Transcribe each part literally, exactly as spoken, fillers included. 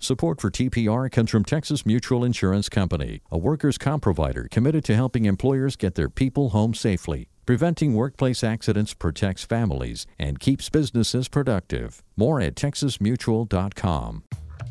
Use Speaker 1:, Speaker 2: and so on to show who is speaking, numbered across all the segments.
Speaker 1: Support for T P R comes from Texas Mutual Insurance Company, a workers' comp provider committed to helping employers get their people home safely. Preventing workplace accidents protects families and keeps businesses productive. More at texas mutual dot com.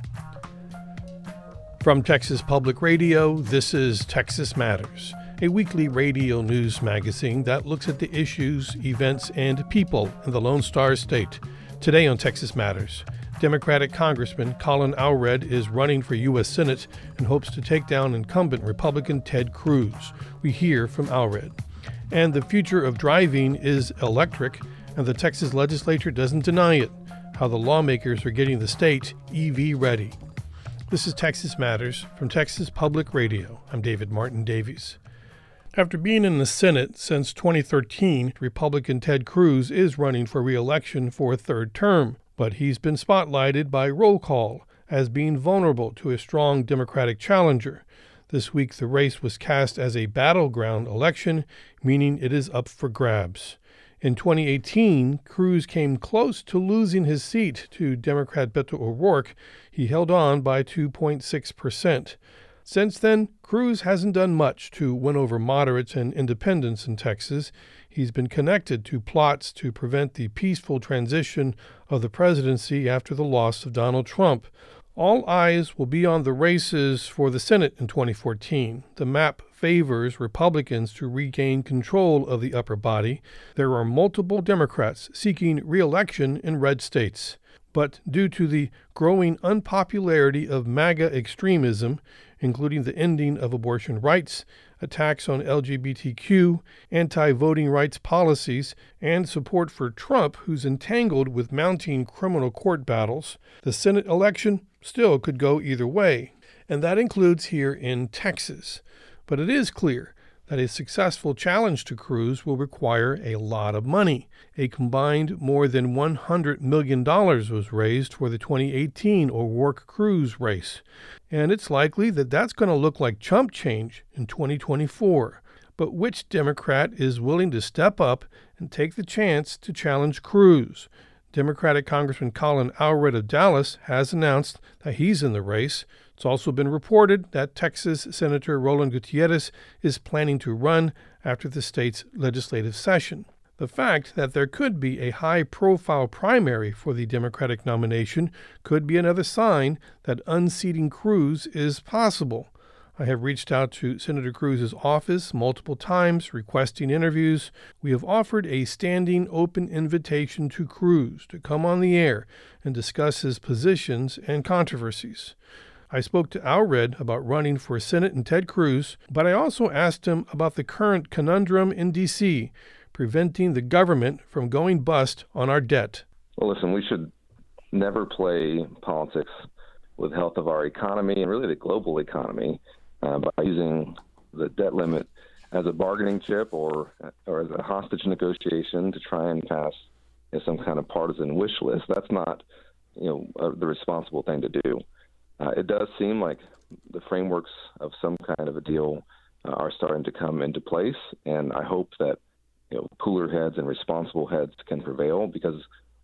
Speaker 2: From Texas Public Radio, this is Texas Matters, a weekly radio news magazine that looks at the issues, events, and people in the Lone Star State. Today on Texas Matters, Democratic Congressman Colin Allred is running for U S Senate and hopes to take down incumbent Republican Ted Cruz. We hear from Allred. And the future of driving is electric, and the Texas legislature doesn't deny it, how the lawmakers are getting the state E V ready. This is Texas Matters from Texas Public Radio. I'm David Martin Davies. After being in the Senate since twenty thirteen, Republican Ted Cruz is running for re-election for a third term, but he's been spotlighted by roll call as being vulnerable to a strong Democratic challenger. This week, the race was cast as a battleground election, meaning it is up for grabs. In twenty eighteen, Cruz came close to losing his seat to Democrat Beto O'Rourke. He held on by two point six percent. Since then, Cruz hasn't done much to win over moderates and independents in Texas. He's been connected to plots to prevent the peaceful transition of the presidency after the loss of Donald Trump. All eyes will be on the races for the Senate in twenty fourteen. The map favors Republicans to regain control of the upper body. There are multiple Democrats seeking re-election in red states. But due to the growing unpopularity of MAGA extremism, including the ending of abortion rights, attacks on L G B T Q, anti-voting rights policies, and support for Trump, who's entangled with mounting criminal court battles, the Senate election still could go either way, and that includes here in Texas. But it is clear that a successful challenge to Cruz will require a lot of money. A combined more than one hundred million dollars was raised for the twenty eighteen O'Rourke-Cruz race, and it's likely that that's going to look like chump change in twenty twenty-four. But which Democrat is willing to step up and take the chance to challenge Cruz? Democratic Congressman Colin Allred of Dallas has announced that he's in the race. It's also been reported that Texas Senator Roland Gutierrez is planning to run after the state's legislative session. The fact that there could be a high-profile primary for the Democratic nomination could be another sign that unseating Cruz is possible. I have reached out to Senator Cruz's office multiple times requesting interviews. We have offered a standing open invitation to Cruz to come on the air and discuss his positions and controversies. I spoke to Allred about running for Senate and Ted Cruz, but I also asked him about the current conundrum in D C, preventing the government from going bust on our debt.
Speaker 3: Well, listen, we should never play politics with the health of our economy and really the global economy uh, by using the debt limit as a bargaining chip or or as a hostage negotiation to try and pass you know, some kind of partisan wish list. That's not you know uh, the responsible thing to do. Uh, it does seem like the frameworks of some kind of a deal uh, are starting to come into place, and I hope that you know, cooler heads and responsible heads can prevail, because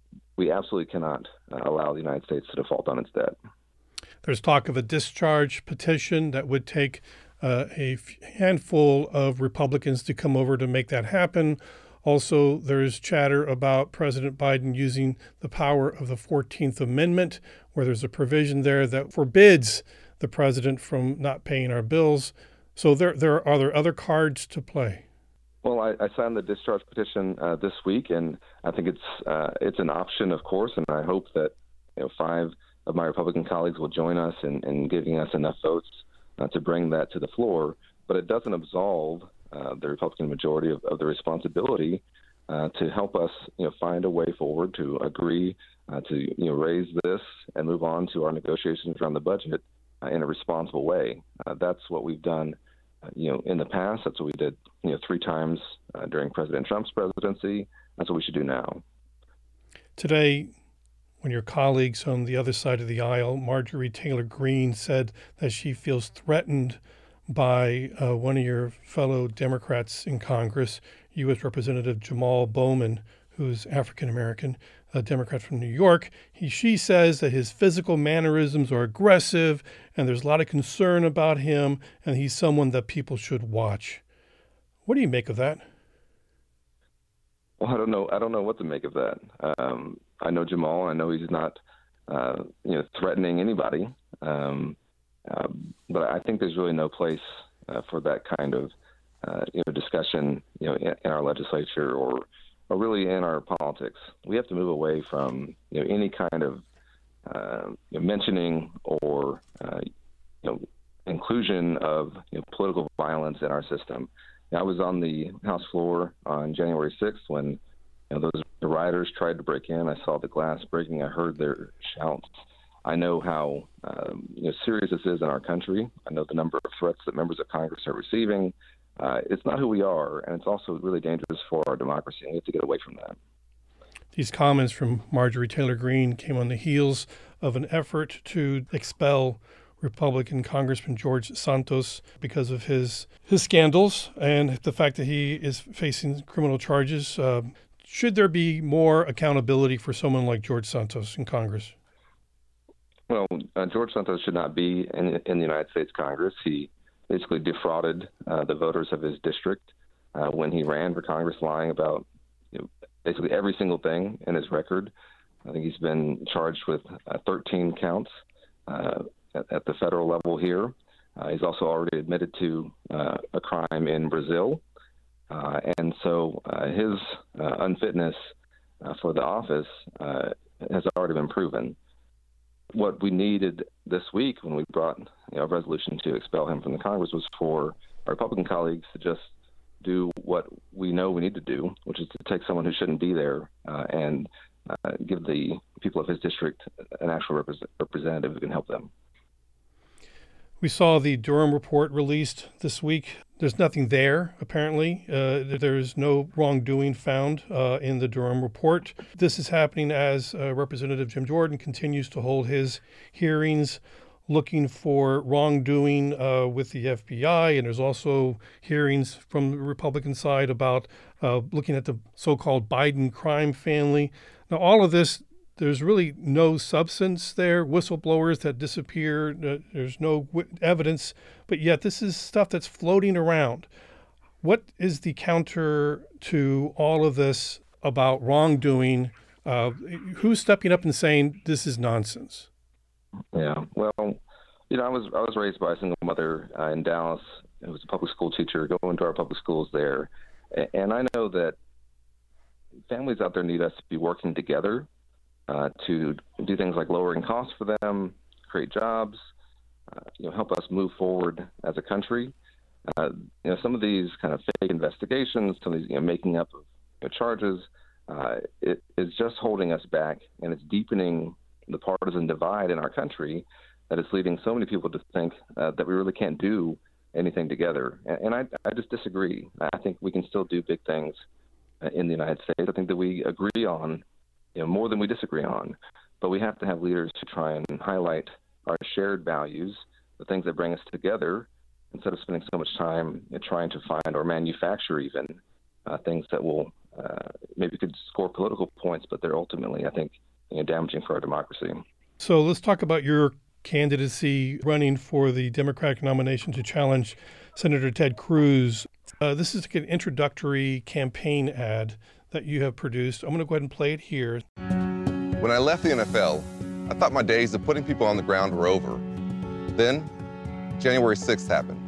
Speaker 3: we absolutely cannot uh, allow the United States to default on its debt.
Speaker 2: There's talk of a discharge petition that would take uh, a handful of Republicans to come over to make that happen. Also, there's chatter about President Biden using the power of the fourteenth Amendment, where there's a provision there that forbids the president from not paying our bills. So there, there are there other cards to play?
Speaker 3: Well, I, I signed the discharge petition uh, this week, and I think it's uh, it's an option, of course, and I hope that you know, five of my Republican colleagues will join us in, in giving us enough votes uh, to bring that to the floor. But it doesn't absolve uh, the Republican majority of, of the responsibility uh, to help us, you know, find a way forward to agree uh, to you know raise this and move on to our negotiations around the budget uh, in a responsible way. Uh, that's what we've done. Uh, you know, in the past, that's what we did, you know, three times uh, during President Trump's presidency. That's what we should do now.
Speaker 2: Today, when your colleagues on the other side of the aisle, Marjorie Taylor Greene, said that she feels threatened by uh, one of your fellow Democrats in Congress, U S Representative Jamal Bowman, who's African American. a Democrat from New York. He, she says that his physical mannerisms are aggressive and there's a lot of concern about him, and he's someone that people should watch. What do you make of that?
Speaker 3: Well, I don't know. I don't know what to make of that. Um, I know Jamal. I know he's not, uh, you know, threatening anybody. Um, uh, but I think there's really no place uh, for that kind of, uh, you know, discussion, you know, in, in our legislature or, or really in our politics. We have to move away from, you know, any kind of uh, you know, mentioning or, uh, you know, inclusion of you know, political violence in our system. I was on the House floor on January sixth when you know, those the rioters tried to break in. I saw the glass breaking. I heard their shouts. I know how um, you know, serious this is in our country. I know the number of threats that members of Congress are receiving. Uh, it's not who we are, and it's also really dangerous for our democracy, and we have to get away from that.
Speaker 2: These comments from Marjorie Taylor Greene came on the heels of an effort to expel Republican Congressman George Santos because of his his scandals and the fact that he is facing criminal charges. Uh, should there be more accountability for someone like George Santos in Congress?
Speaker 3: Well, uh, George Santos should not be in, in the United States Congress. He basically defrauded uh, the voters of his district uh, when he ran for Congress, lying about you know, basically every single thing in his record. I think he's been charged with uh, thirteen counts uh, at, at the federal level here. Uh, he's also already admitted to uh, a crime in Brazil. Uh, and so uh, his uh, unfitness uh, for the office uh, has already been proven. What we needed this week when we brought you know, a resolution to expel him from the Congress was for our Republican colleagues to just do what we know we need to do, which is to take someone who shouldn't be there uh, and uh, give the people of his district an actual repre- representative who can help them.
Speaker 2: We saw the Durham report released this week. There's nothing there, apparently. Uh, there's no wrongdoing found uh, in the Durham report. This is happening as uh, Representative Jim Jordan continues to hold his hearings looking for wrongdoing uh, with the F B I. And there's also hearings from the Republican side about uh, looking at the so-called Biden crime family. Now, all of this, there's really no substance there, whistleblowers that disappear, uh, there's no w- evidence, but yet this is stuff that's floating around. What is the counter to all of this about wrongdoing? Uh, who's stepping up and saying this is nonsense?
Speaker 3: Yeah, well, you know, I was I was raised by a single mother uh, in Dallas who was a public school teacher, going to our public schools there, and I know that families out there need us to be working together Uh, to do things like lowering costs for them, create jobs, uh, you know, help us move forward as a country. Uh, you know, some of these kind of fake investigations, some of these you know, making up of you know, charges, uh, it is just holding us back, and it's deepening the partisan divide in our country that is leading so many people to think uh, that we really can't do anything together. And, and I, I just disagree. I think we can still do big things uh, in the United States. I think that we agree on You know, more than we disagree on, but we have to have leaders who try and highlight our shared values, the things that bring us together, instead of spending so much time you know, trying to find or manufacture even uh, things that will uh, maybe could score political points, but they're ultimately, I think, you know, damaging for our democracy.
Speaker 2: So let's talk about your candidacy running for the Democratic nomination to challenge Senator Ted Cruz. Uh, this is an introductory campaign ad that you have produced. I'm going to go ahead and play it here.
Speaker 4: When I left the N F L, I thought my days of putting people on the ground were over. Then, January sixth happened.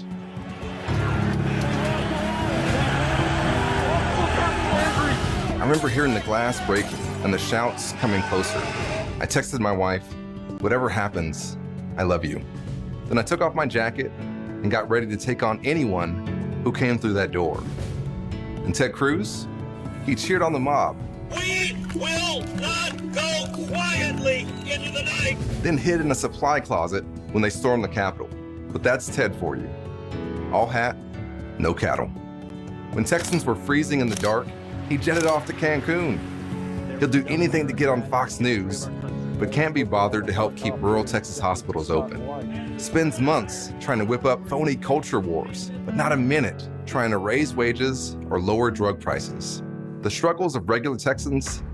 Speaker 4: I remember hearing the glass breaking and the shouts coming closer. I texted my wife, "Whatever happens, I love you." Then I took off my jacket and got ready to take on anyone who came through that door. And Ted Cruz, he cheered on the mob.
Speaker 5: We will not go quietly into the night.
Speaker 4: Then hid in a supply closet when they stormed the Capitol. But that's Ted for you. All hat, no cattle. When Texans were freezing in the dark, he jetted off to Cancun. He'll do anything to get on Fox News, but can't be bothered to help keep rural Texas hospitals open. Spends months trying to whip up phony culture wars, but not a minute trying to raise wages or lower drug prices. The struggles of regular Texans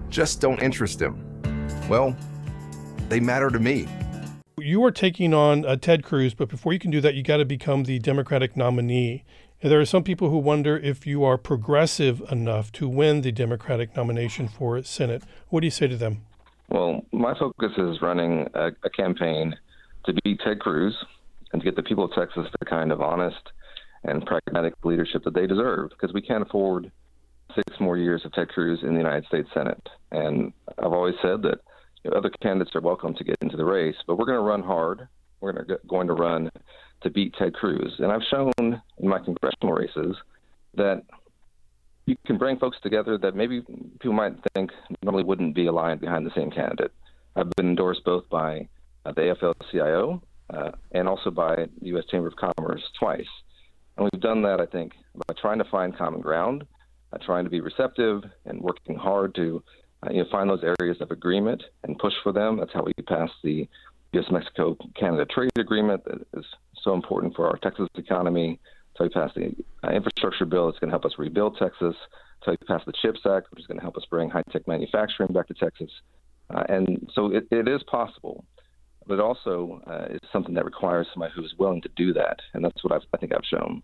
Speaker 4: just don't interest him. Well, they matter to me.
Speaker 2: You are taking on uh, Ted Cruz, but before you can do that, you got to become the Democratic nominee. And there are some people who wonder if you are progressive enough to win the Democratic nomination for Senate. What do you say to them?
Speaker 3: Well, my focus is running a, a campaign to beat Ted Cruz and to get the people of Texas the kind of honest and pragmatic leadership that they deserve, because we can't afford six more years of Ted Cruz in the United States Senate. And I've always said that you know, other candidates are welcome to get into the race, but we're going to run hard. We're going to, going to run to beat Ted Cruz. And I've shown in my congressional races that you can bring folks together that maybe people might think normally wouldn't be aligned behind the same candidate. I've been endorsed both by uh, the A F L C I O uh, and also by the U S Chamber of Commerce twice. And we've done that, I think, by trying to find common ground, uh, trying to be receptive and working hard to uh, you know, find those areas of agreement and push for them. That's how we passed the U S Mexico-Canada trade agreement that is so important for our Texas economy. So we passed the uh, infrastructure bill that's going to help us rebuild Texas. So we passed the CHIPS Act, which is going to help us bring high-tech manufacturing back to Texas. Uh, and so it, it is possible, but it also uh, is something that requires somebody who is willing to do that. And that's what I've, I think I've shown.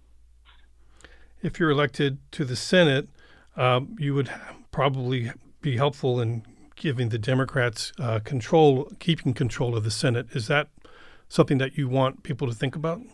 Speaker 2: If you're elected to the Senate, um, you would probably be helpful in giving the Democrats uh, control, keeping control of the Senate. Is that something that you want people to think about?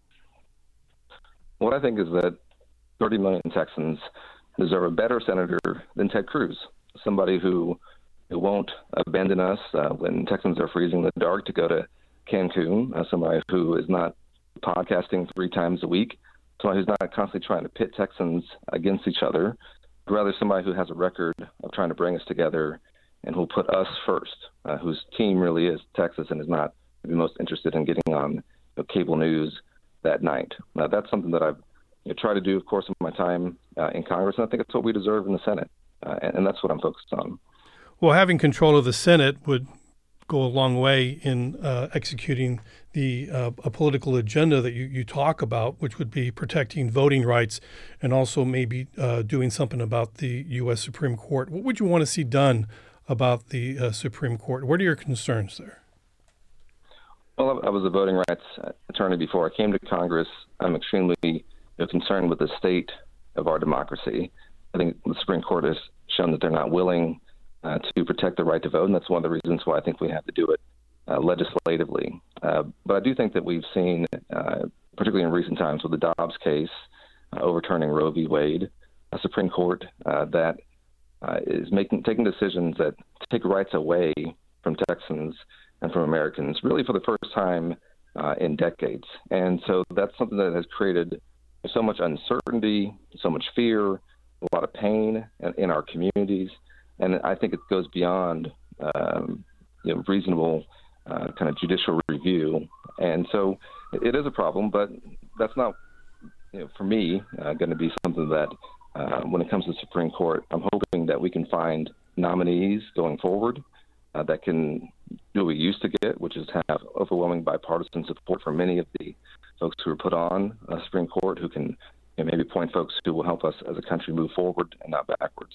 Speaker 3: What I think is that thirty million Texans deserve a better senator than Ted Cruz, somebody who, who won't abandon us uh, when Texans are freezing in the dark to go to Cancun, uh, somebody who is not podcasting three times a week, somebody who's not constantly trying to pit Texans against each other, but rather somebody who has a record of trying to bring us together and who'll put us first, uh, whose team really is Texas and is not maybe most interested in getting on you know, cable news that night. Now, that's something that I've you know, tried to do, of course, in my time uh, in Congress, and I think it's what we deserve in the Senate, uh, and, and that's what I'm focused on.
Speaker 2: Well, having control of the Senate would go a long way in uh, executing the uh, a political agenda that you, you talk about, which would be protecting voting rights and also maybe uh, doing something about the U S Supreme Court. What would you want to see done about the uh, Supreme Court? What are your concerns there?
Speaker 3: Well, I was a voting rights attorney before I came to Congress. I'm extremely you know, concerned with the state of our democracy. I think the Supreme Court has shown that they're not willing uh, to protect the right to vote, and that's one of the reasons why I think we have to do it uh, legislatively. Uh, but I do think that we've seen, uh, particularly in recent times with the Dobbs case, uh, overturning Roe v. Wade, a Supreme Court uh, that uh, is making taking decisions that take rights away from Texans and from Americans, really for the first time uh, in decades. And so that's something that has created so much uncertainty, so much fear, a lot of pain in, in our communities. And I think it goes beyond um, you know, reasonable uh, kind of judicial review. And so it is a problem, but that's not, you know, for me, uh, going to be something that uh, when it comes to the Supreme Court, I'm hoping that we can find nominees going forward Uh, that can do what we used to get, which is have overwhelming bipartisan support for many of the folks who are put on uh, Supreme Court, who can you know, maybe point folks who will help us as a country move forward and not backwards.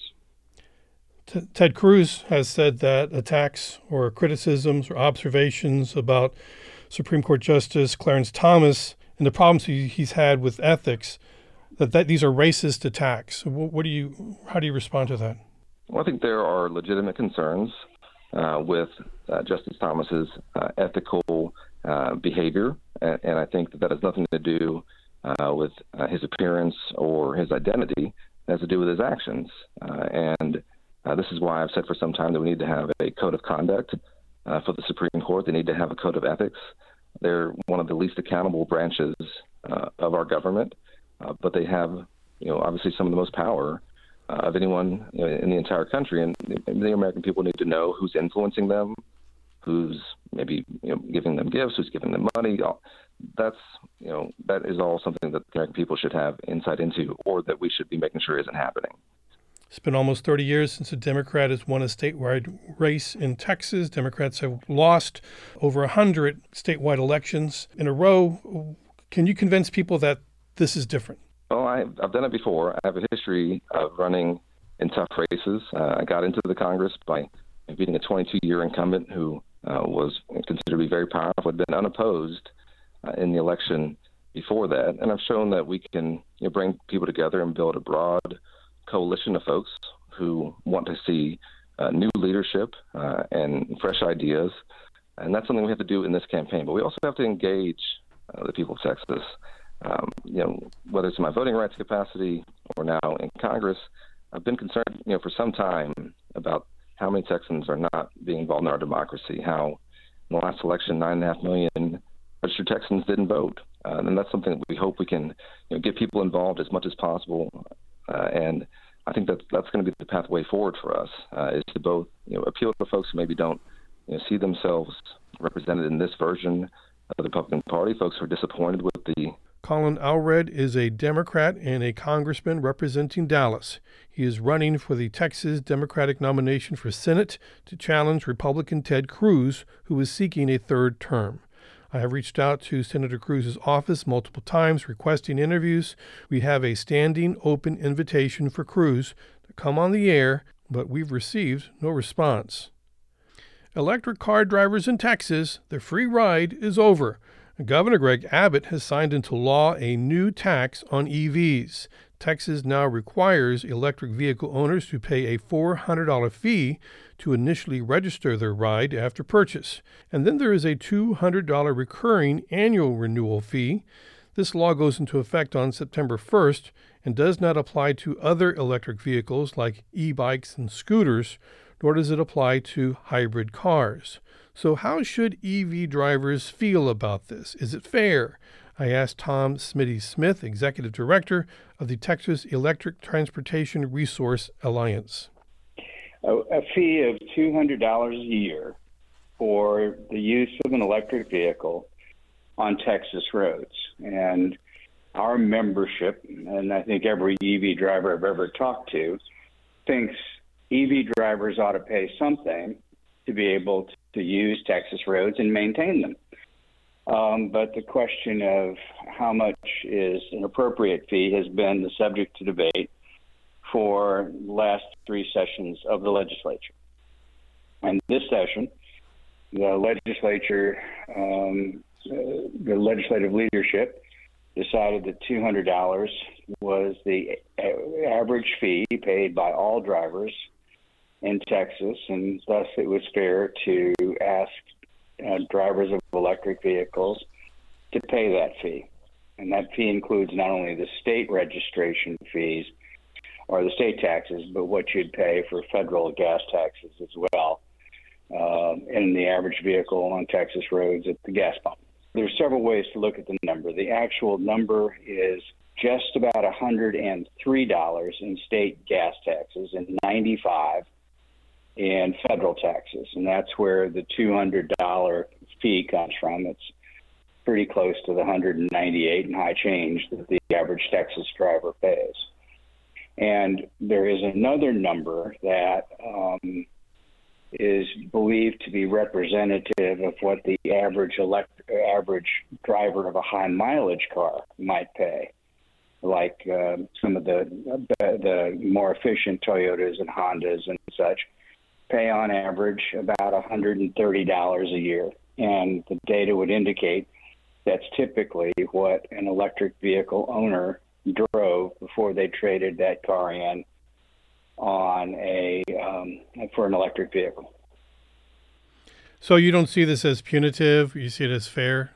Speaker 2: T- Ted Cruz has said that attacks or criticisms or observations about Supreme Court Justice Clarence Thomas and the problems he, he's had with ethics, that, that these are racist attacks. What, what do you, how do you respond to that?
Speaker 3: Well, I think there are legitimate concerns Uh, with uh, Justice Thomas's uh, ethical uh, behavior, and, and I think that that has nothing to do uh, with uh, his appearance or his identity. It has to do with his actions, uh, and uh, this is why I've said for some time that we need to have a code of conduct uh, for the Supreme Court. They need to have a code of ethics. They're one of the least accountable branches uh, of our government, uh, but they have, you know, obviously some of the most power Uh, of anyone you know, in the entire country, and the American people need to know who's influencing them, who's maybe you know, giving them gifts, who's giving them money. That's you know that is all something that the American people should have insight into, or that we should be making sure isn't happening.
Speaker 2: It's been almost thirty years since a Democrat has won a statewide race in Texas. Democrats have lost over one hundred statewide elections in a row. Can you convince people that this is different?
Speaker 3: Well, I've, I've done it before. I have a history of running in tough races. Uh, I got into the Congress by beating a twenty-two-year incumbent who uh, was considered to be very powerful, had been unopposed uh, in the election before that. And I've shown that we can you know, bring people together and build a broad coalition of folks who want to see uh, new leadership uh, and fresh ideas. And that's something we have to do in this campaign. But we also have to engage uh, the people of Texas. Um, you know, whether it's in my voting rights capacity or now in Congress, I've been concerned, you know, for some time about how many Texans are not being involved in our democracy, how in the last election, nine and a half million registered Texans didn't vote. Uh, and that's something that we hope we can you know, get people involved as much as possible. Uh, and I think that that's going to be the pathway forward for us, uh, is to both you know, appeal to folks who maybe don't you know, see themselves represented in this version of the Republican Party, folks who are disappointed with the
Speaker 2: Colin Allred is a Democrat and a congressman representing Dallas. He is running for the Texas Democratic nomination for Senate to challenge Republican Ted Cruz, who is seeking a third term. I have reached out to Senator Cruz's office multiple times requesting interviews. We have a standing open invitation for Cruz to come on the air, but we've received no response. Electric car drivers in Texas, the free ride is over. Governor Greg Abbott has signed into law a new tax on E Vs. Texas now requires electric vehicle owners to pay a four hundred dollars fee to initially register their ride after purchase. And then there is a two hundred dollars recurring annual renewal fee. This law goes into effect on September first and does not apply to other electric vehicles like e-bikes and scooters, nor does it apply to hybrid cars. So how should E V drivers feel about this? Is it fair? I asked Tom Smitty Smith, Executive Director of the Texas Electric Transportation Resource Alliance.
Speaker 6: A, a fee of two hundred dollars a year for the use of an electric vehicle on Texas roads. And our membership, and I think every E V driver I've ever talked to, thinks E V drivers ought to pay something to be able to to use Texas roads and maintain them. Um, but the question of how much is an appropriate fee has been the subject to debate for the last three sessions of the legislature. And this session, the legislature, um, uh, the legislative leadership decided that two hundred dollars was the a- average fee paid by all drivers in Texas, and thus it was fair to ask uh, drivers of electric vehicles to pay that fee. And that fee includes not only the state registration fees or the state taxes, but what you'd pay for federal gas taxes as well uh, in the average vehicle on Texas roads at the gas pump. There's several ways to look at the number. The actual number is just about one hundred three dollars in state gas taxes and ninety-five dollars in federal taxes, and that's where the two hundred dollars fee comes from. It's pretty close to the one hundred ninety-eight and high change that the average Texas driver pays. And there is another number that um, is believed to be representative of what the average elect- average driver of a high mileage car might pay, like uh, some of the the more efficient Toyotas and Hondas and such pay on average about one hundred thirty dollars a year. And the data would indicate that's typically what an electric vehicle owner drove before they traded that car in on a um, for an electric vehicle.
Speaker 2: So you don't see this as punitive? You see it as fair?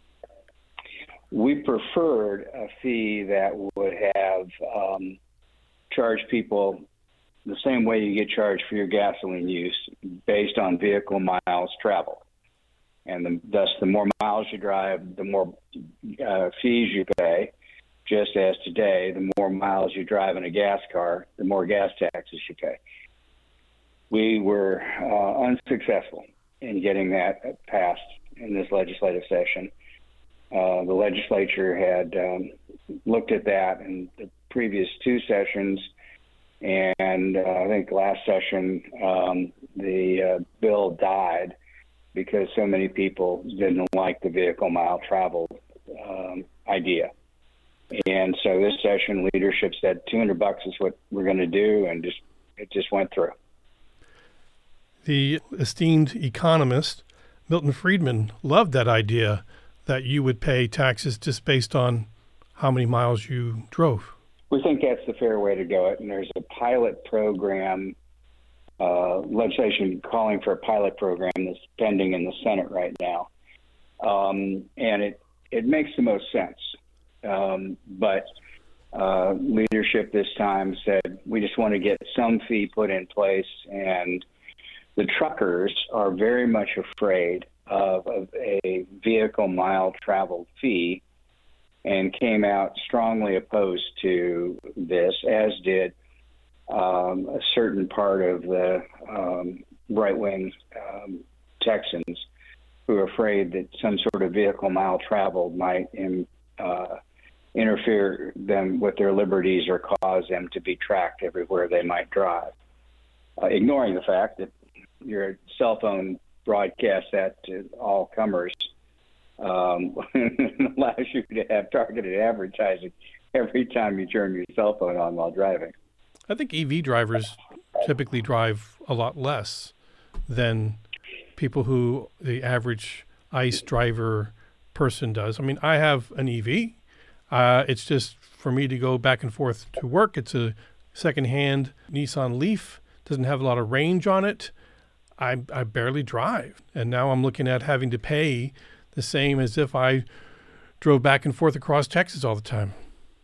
Speaker 6: We preferred a fee that would have um, charged people the same way you get charged for your gasoline use, based on vehicle miles traveled. And the, thus, the more miles you drive, the more uh, fees you pay. Just as today, the more miles you drive in a gas car, the more gas taxes you pay. We were uh, unsuccessful in getting that passed in this legislative session. Uh, the legislature had um, looked at that in the previous two sessions, and uh, I think last session um, the uh, bill died because so many people didn't like the vehicle mile traveled um, idea. And so this session, leadership said two hundred bucks is what we're going to do, and just it just went through.
Speaker 2: The esteemed economist Milton Friedman loved that idea that you would pay taxes just based on how many miles you drove.
Speaker 6: We think that's the fair way to go. It, and there's a pilot program, uh, legislation calling for a pilot program that's pending in the Senate right now. Um, and it, it makes the most sense. Um, but uh, leadership this time said, we just want to get some fee put in place. And the truckers are very much afraid of, of a vehicle mile traveled fee and came out strongly opposed to this, as did um, a certain part of the um, right-wing um, Texans who are afraid that some sort of vehicle mile traveled might in, uh, interfere them with their liberties or cause them to be tracked everywhere they might drive, uh, ignoring the fact that your cell phone broadcasts that to all comers um, allows you to have targeted advertising every time you turn your cell phone on while driving.
Speaker 2: I think E V drivers typically drive a lot less than people who the average ICE driver person does. I mean, I have an E V. Uh, it's just for me to go back and forth to work. It's a secondhand Nissan Leaf. Doesn't have a lot of range on it. I, I barely drive. And now I'm looking at having to pay the same as if I drove back and forth across Texas all the time.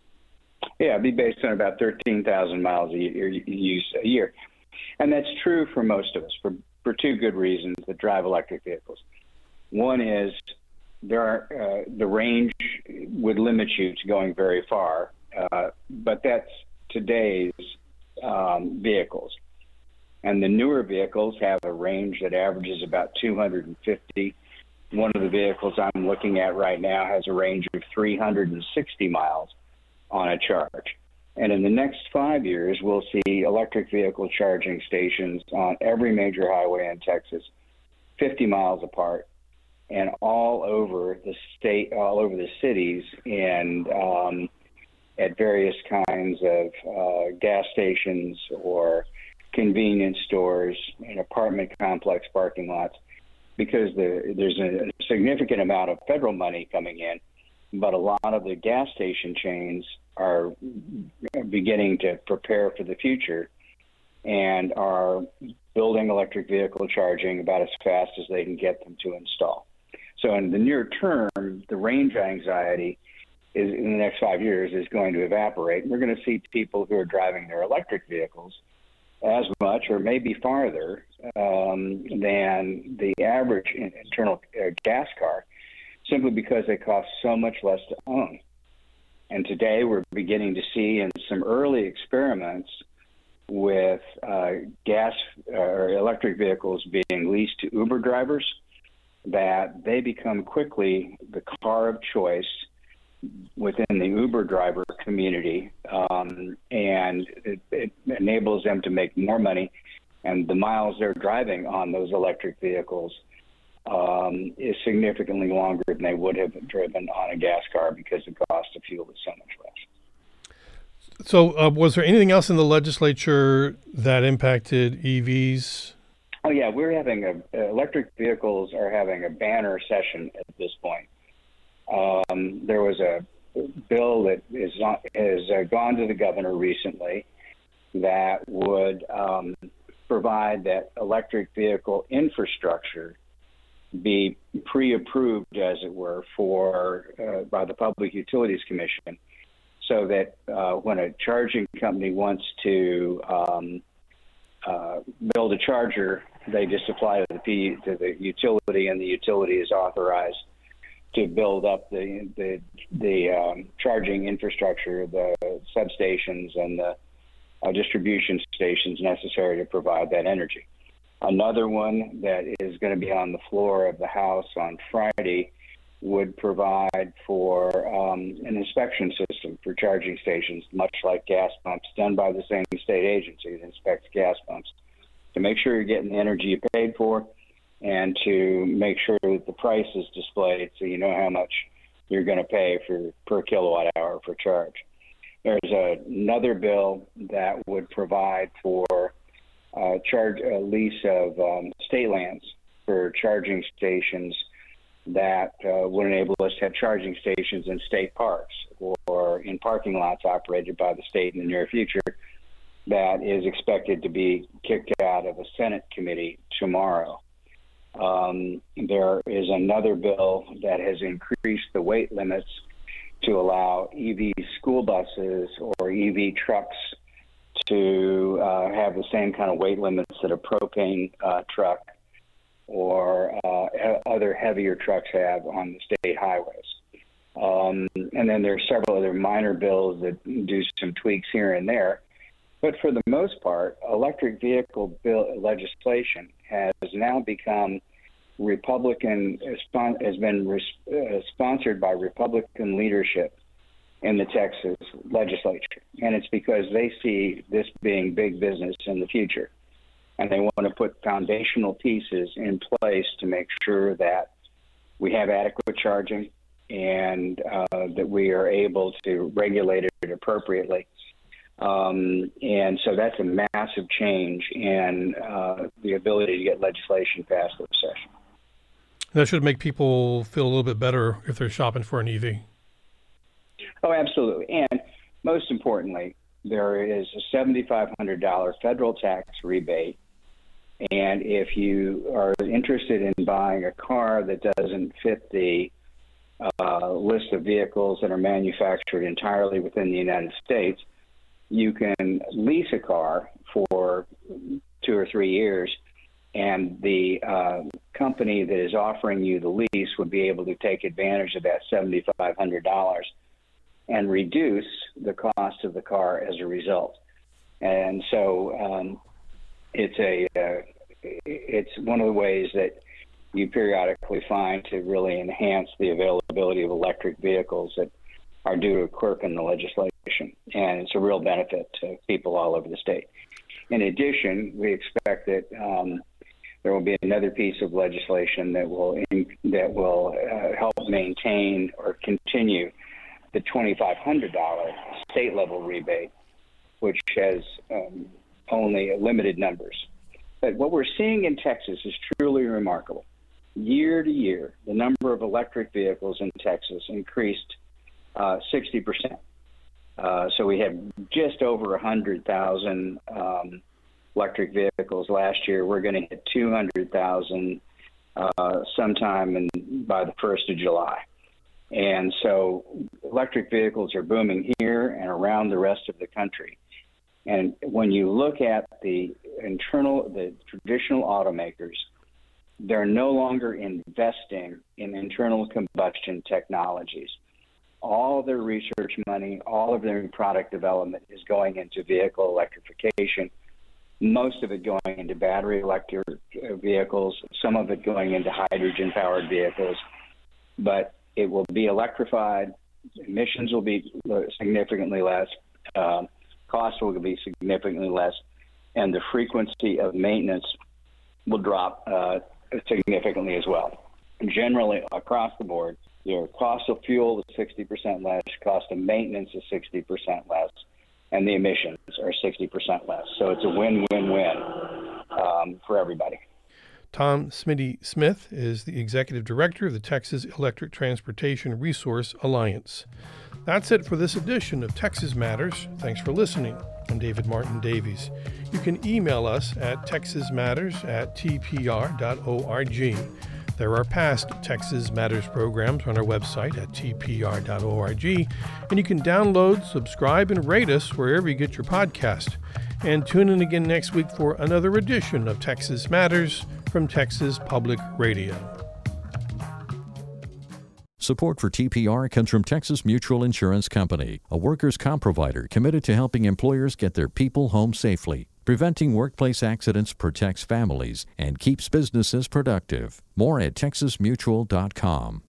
Speaker 6: Yeah, it'd be based on about thirteen thousand miles a year, use a year. And that's true for most of us for, for two good reasons that drive electric vehicles. One is there are, uh, the range would limit you to going very far, uh, but that's today's um, vehicles. And the newer vehicles have a range that averages about two hundred fifty. One of the vehicles I'm looking at right now has a range of three hundred sixty miles on a charge. And in the next five years, we'll see electric vehicle charging stations on every major highway in Texas, fifty miles apart, and all over the state, all over the cities, and um, at various kinds of uh, gas stations or convenience stores and apartment complex parking lots, because the, there's a significant amount of federal money coming in, but a lot of the gas station chains are beginning to prepare for the future and are building electric vehicle charging about as fast as they can get them to install. So in the near term, the range anxiety is in the next five years is going to evaporate. We're going to see people who are driving their electric vehicles as much or maybe farther um, than the average internal uh, gas car, simply because they cost so much less to own. And today we're beginning to see in some early experiments with uh, gas or electric vehicles being leased to Uber drivers, that they become quickly the car of choice within the Uber driver community, um, and it, it enables them to make more money, and the miles they're driving on those electric vehicles um, is significantly longer than they would have driven on a gas car because the cost of fuel is so much less.
Speaker 2: So uh, was there anything else in the legislature that impacted E Vs?
Speaker 6: Oh, yeah, we're having a, uh, electric vehicles are having a banner session at this point. Um, there was a bill that is not, has uh, gone to the governor recently that would um, provide that electric vehicle infrastructure be pre-approved, as it were, for uh, by the Public Utilities Commission, so that uh, when a charging company wants to um, uh, build a charger, they just apply to the P, to the utility, and the utility is authorized to build up the the, the um, charging infrastructure, the substations and the uh, distribution stations necessary to provide that energy. Another one that is going to be on the floor of the House on Friday would provide for um, an inspection system for charging stations, much like gas pumps, done by the same state agency that inspects gas pumps, to make sure you're getting the energy you paid for, and to make sure that the price is displayed so you know how much you're going to pay for per kilowatt hour for charge. There's a, another bill that would provide for uh, charge a lease of um, state lands for charging stations that uh, would enable us to have charging stations in state parks or in parking lots operated by the state in the near future. That is expected to be kicked out of a Senate committee tomorrow. Um, there is another bill that has increased the weight limits to allow E V school buses or E V trucks to uh, have the same kind of weight limits that a propane uh, truck or uh, other heavier trucks have on the state highways. Um, and then there are several other minor bills that do some tweaks here and there. But for the most part, electric vehicle bill legislation has now become Republican, has been res- uh, sponsored by Republican leadership in the Texas legislature. And it's because they see this being big business in the future. And they want to put foundational pieces in place to make sure that we have adequate charging and uh, that we are able to regulate it appropriately. Um, and so that's a massive change in uh, the ability to get legislation passed this session.
Speaker 2: That should make people feel a little bit better if they're shopping for an E V.
Speaker 6: Oh, absolutely. And most importantly, there is a seven thousand five hundred dollars federal tax rebate. And if you are interested in buying a car that doesn't fit the uh, list of vehicles that are manufactured entirely within the United States, you can lease a car for two or three years, and the uh, company that is offering you the lease would be able to take advantage of that seven thousand five hundred dollars and reduce the cost of the car as a result. And so um, it's a uh, it's one of the ways that you periodically find to really enhance the availability of electric vehicles that are due to a quirk in the legislation. And it's a real benefit to people all over the state. In addition, we expect that um, there will be another piece of legislation that will in, that will uh, help maintain or continue the two thousand five hundred dollars state level rebate, which has um, only limited numbers. But what we're seeing in Texas is truly remarkable. Year to year, the number of electric vehicles in Texas increased uh, sixty percent. Uh, so we had just over one hundred thousand um, electric vehicles last year. We're going to hit two hundred thousand uh, sometime in, by the first of July. And so electric vehicles are booming here and around the rest of the country. And when you look at the internal, the traditional automakers, they're no longer investing in internal combustion technologies. All of their research money, all of their product development is going into vehicle electrification, most of it going into battery electric vehicles, some of it going into hydrogen-powered vehicles. But it will be electrified, emissions will be significantly less, uh, costs will be significantly less, and the frequency of maintenance will drop uh, significantly as well. Generally, across the board, your cost of fuel is sixty percent less, cost of maintenance is sixty percent less, and the emissions are sixty percent less. So it's a win-win-win um, for everybody.
Speaker 2: Tom Smitty-Smith is the Executive Director of the Texas Electric Transportation Resource Alliance. That's it for this edition of Texas Matters. Thanks for listening. I'm David Martin Davies. You can email us at texasmatters at t p r dot org. There are past Texas Matters programs on our website at t p r dot org, and you can download, subscribe, and rate us wherever you get your podcast. And tune in again next week for another edition of Texas Matters from Texas Public Radio.
Speaker 1: Support for T P R comes from Texas Mutual Insurance Company, a workers' comp provider committed to helping employers get their people home safely. Preventing workplace accidents protects families and keeps businesses productive. More at texas mutual dot com.